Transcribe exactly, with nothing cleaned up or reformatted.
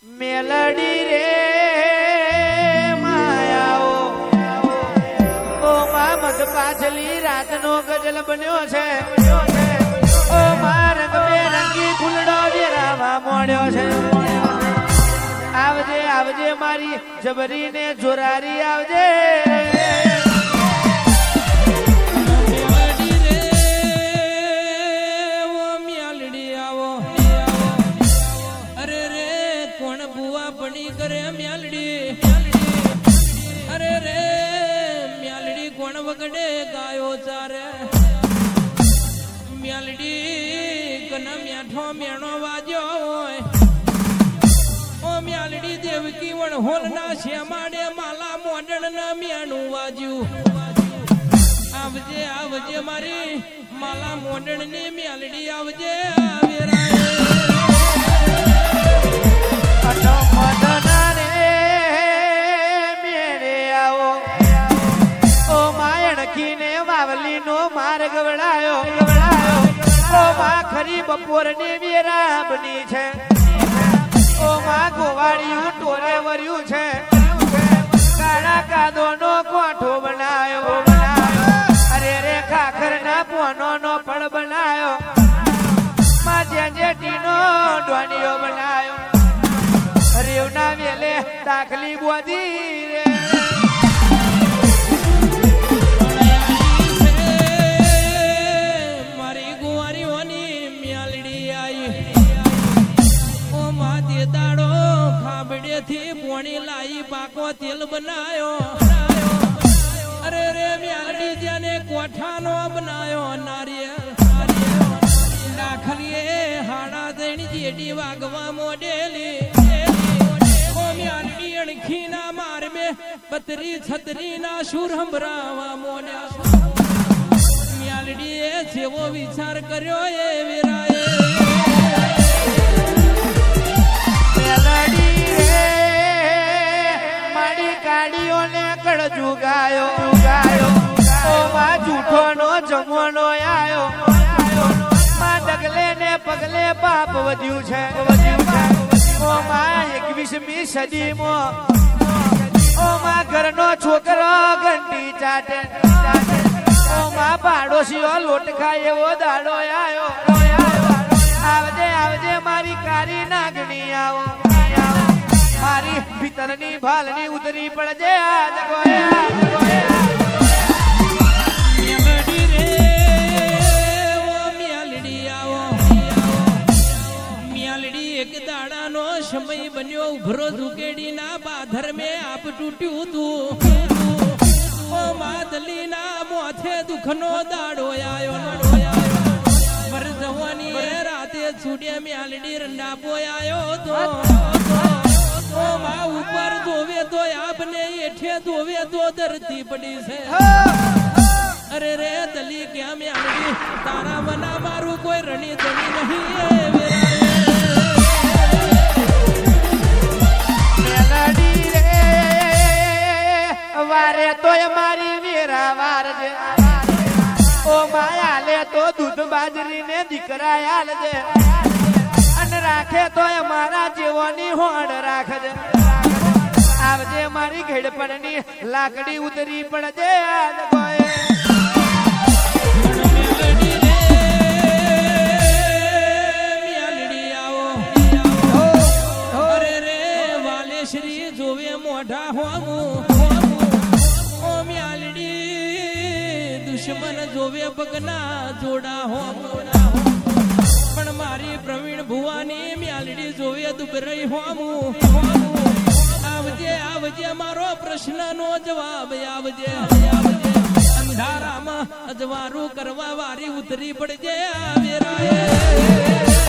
મેલડી રે માયાઓ ઓ માં મત પાછલી રાતનો ગજલ બન્યો છે ઓ માં રંગ બેરંગી ફૂલડો વેરાવા મોડ્યો છે આવજે આવજે મારી જબરીને જોરારી આવજે વગડે ગાયો ચારે મ્યાલડી કના મ્યાઠો મેણો વાજ્યો હોય ઓ મ્યાલડી દેવકી વણ હોલ ના શ્યામાડે માલા મોડણ ના મેણું વાજ્યું આવજે આવજે મારી માલા મોડણ ની મ્યાલડી આવજે માર્ગ વળાયો ઓ માં ખરી બપોર ની વેરા બની છે ઓ માં ગોવાળિયું ટોરે વર્યું છે કાળા કાદો નો કોઠો બનાયો અરે રે ખાખર ના પોનો નો ફળ બનાયો માં જેજેટી નો ડોનિયો બનાયો રેવ ના વેલે દાખલી બોધી રે થી પોણી લાઈ પાકો તેલ બનાયો અરે રે મ્યાલડી જેને કોઠાનો બનાયો નારિયેળ દાખલીએ હાડા દણી જેડી વાગવા મોડેલી ઓ મ્યાલડી અણખી ના માર મે બતરી છતરી ના સુર હંભરાવા મોડ્યા મ્યાલડી એ જેવો વિચાર કર્યો એ વેરાએ જુગાયો જુગાયો ઓ માં જૂઠો નો જમવાનો આયો માં ડગલે ને પગલે પાપ વધ્યું છે વધ્યું છે ઓ માં એકવીસમી સદીમાં ઓ માં ઘરનો છોકરો ઘંટી ચાટે ઓ માં પાડોશીઓ લોટ ખાય એવો દાડો આયો આવજે આવજે મારી કારી નાગણી આવો મારી ભીતરની ભાલની ઉતરી પડજે આજ ગોયા મ્યાલડી રે ઓ મ્યાલડી આવો મ્યાલડી એક દાડાનો સમય બન્યો ઉભરો ઝુકેડી ના બાધર મે આપ તૂટ્યું તું ઓ માદલી ના મોથે દુખનો દાડો આયો મરજવાની રાતે છૂડે મ્યાલડી રંડા પોયાયો તો ઓ માં ઉપર ધોવે તો આપને એઠે ધોવે તો ધરતી પડી છે અરે રે દલી ક્યાં મ્યાલડી તારા મના મારું કોઈ રણી ધણી નહીં મ્યાલડી રે વારે તોય મારી વેરા વારજે ઓ માયા લે તો દૂધ બાજરી ને દીકરા આલજે રાખે તો મારા જીવોની હોડ રાખજે આવજે મારી ઘેડપણની લાકડી ઉતરી પડજે આજ ગોએ મ્યાલડી આવો અરે રે વાલે શ્રી જોવે મોઢા હોમું ઓ મ્યાલડી દુશ્મન જોવે પગના જોડા હોમું પણ મારી પ્રવીણ ભુવાની મ્યાલડી જોવે દુબરઈ હોમું આવજે આવજે મારો પ્રશ્ન નો જવાબ આવજે અંધારામાં અજવારું કરવા વારી ઉતરી પડજે વેરાએ